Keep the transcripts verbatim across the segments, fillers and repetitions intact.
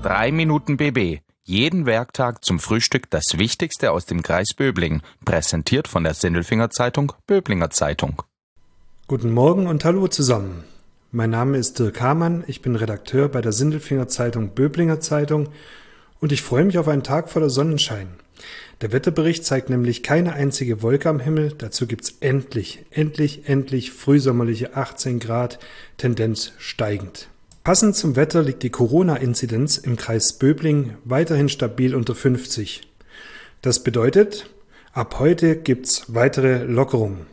Drei Minuten B B. Jeden Werktag zum Frühstück das Wichtigste aus dem Kreis Böblingen. Präsentiert von der Sindelfinger Zeitung, Böblinger Zeitung. Guten Morgen und hallo zusammen. Mein Name ist Dirk Hamann, ich bin Redakteur bei der Sindelfinger Zeitung, Böblinger Zeitung und ich freue mich auf einen Tag voller Sonnenschein. Der Wetterbericht zeigt nämlich keine einzige Wolke am Himmel, dazu gibt's endlich, endlich, endlich frühsommerliche achtzehn Grad, Tendenz steigend. Passend zum Wetter liegt die Corona-Inzidenz im Kreis Böblingen weiterhin stabil unter fünfzig. Das bedeutet, ab heute gibt's weitere Lockerungen.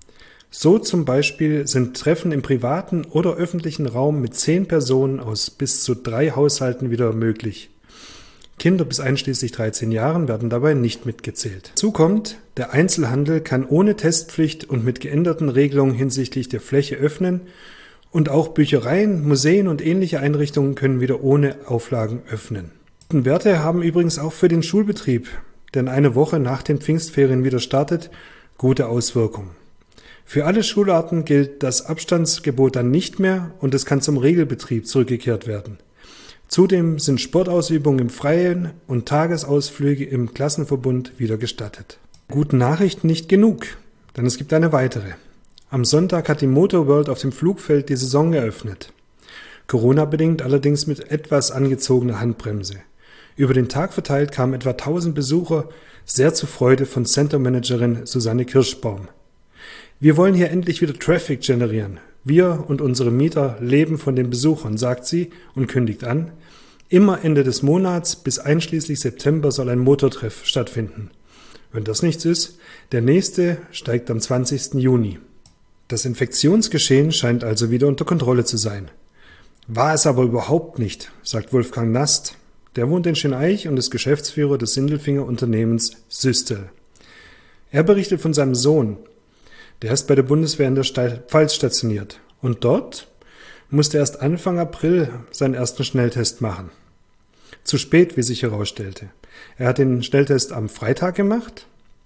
So zum Beispiel sind Treffen im privaten oder öffentlichen Raum mit zehn Personen aus bis zu drei Haushalten wieder möglich. Kinder bis einschließlich dreizehn Jahren werden dabei nicht mitgezählt. Hinzu kommt, der Einzelhandel kann ohne Testpflicht und mit geänderten Regelungen hinsichtlich der Fläche öffnen und auch Büchereien, Museen und ähnliche Einrichtungen können wieder ohne Auflagen öffnen. Die Werte haben übrigens auch für den Schulbetrieb, der in einer Woche nach den Pfingstferien wieder startet, gute Auswirkungen. Für alle Schularten gilt das Abstandsgebot dann nicht mehr und es kann zum Regelbetrieb zurückgekehrt werden. Zudem sind Sportausübungen im Freien und Tagesausflüge im Klassenverbund wieder gestattet. Guten Nachrichten nicht genug, denn es gibt eine weitere. Am Sonntag hat die Motor World auf dem Flugfeld die Saison eröffnet. Corona-bedingt allerdings mit etwas angezogener Handbremse. Über den Tag verteilt kamen etwa tausend Besucher, sehr zur Freude von Center-Managerin Susanne Kirschbaum. Wir wollen hier endlich wieder Traffic generieren. Wir und unsere Mieter leben von den Besuchern, sagt sie und kündigt an. Immer Ende des Monats bis einschließlich September soll ein Motortreff stattfinden. Wenn das nichts ist, der nächste steigt am zwanzigsten Juni. Das Infektionsgeschehen scheint also wieder unter Kontrolle zu sein. War es aber überhaupt nicht, sagt Wolfgang Nast. Der wohnt in Schöneich und ist Geschäftsführer des Sindelfinger Unternehmens Systel. Er berichtet von seinem Sohn. Der ist bei der Bundeswehr in der Pfalz stationiert. Und dort musste er erst Anfang April seinen ersten Schnelltest machen. Zu spät, wie sich herausstellte. Er hat den Schnelltest am Freitag gemacht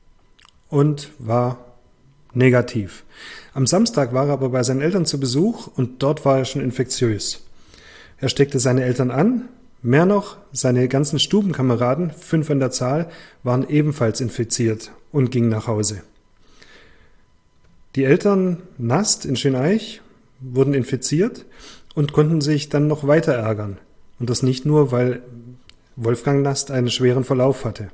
und war negativ. Am Samstag war er aber bei seinen Eltern zu Besuch und dort war er schon infektiös. Er steckte seine Eltern an. Mehr noch, seine ganzen Stubenkameraden, fünf an der Zahl, waren ebenfalls infiziert und gingen nach Hause. Die Eltern Nast in Schöneich wurden infiziert und konnten sich dann noch weiter ärgern. Und das nicht nur, weil Wolfgang Nast einen schweren Verlauf hatte.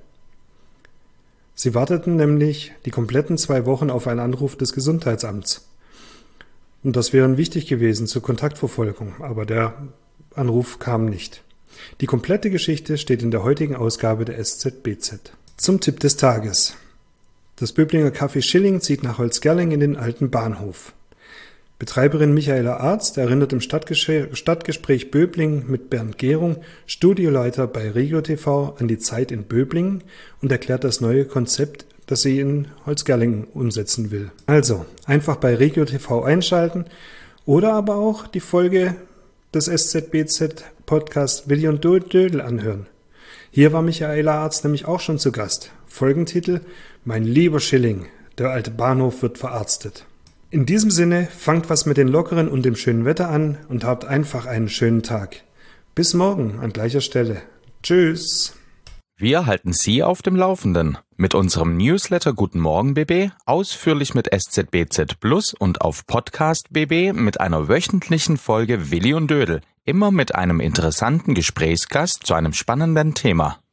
Sie warteten nämlich die kompletten zwei Wochen auf einen Anruf des Gesundheitsamts. Und das wäre wichtig gewesen zur Kontaktverfolgung, aber der Anruf kam nicht. Die komplette Geschichte steht in der heutigen Ausgabe der S Z B Z. Zum Tipp des Tages. Das Böblinger Café Schilling zieht nach Holzgerling in den alten Bahnhof. Betreiberin Michaela Arzt erinnert im Stadtgesch- Stadtgespräch Böblingen mit Bernd Gehrung, Studioleiter bei Regio T V, an die Zeit in Böblingen und erklärt das neue Konzept, das sie in Holzgerlingen umsetzen will. Also, einfach bei Regio T V einschalten oder aber auch die Folge des S Z B Z Podcast Willi und Dödel anhören. Hier war Michaela Arzt nämlich auch schon zu Gast. Folgentitel: Mein lieber Schilling, der alte Bahnhof wird verarztet. In diesem Sinne, fangt was mit den Lockeren und dem schönen Wetter an und habt einfach einen schönen Tag. Bis morgen an gleicher Stelle. Tschüss. Wir halten Sie auf dem Laufenden mit unserem Newsletter Guten Morgen B B, ausführlich mit S Z B Z Plus und auf Podcast B B mit einer wöchentlichen Folge Willi und Dödel, immer mit einem interessanten Gesprächsgast zu einem spannenden Thema.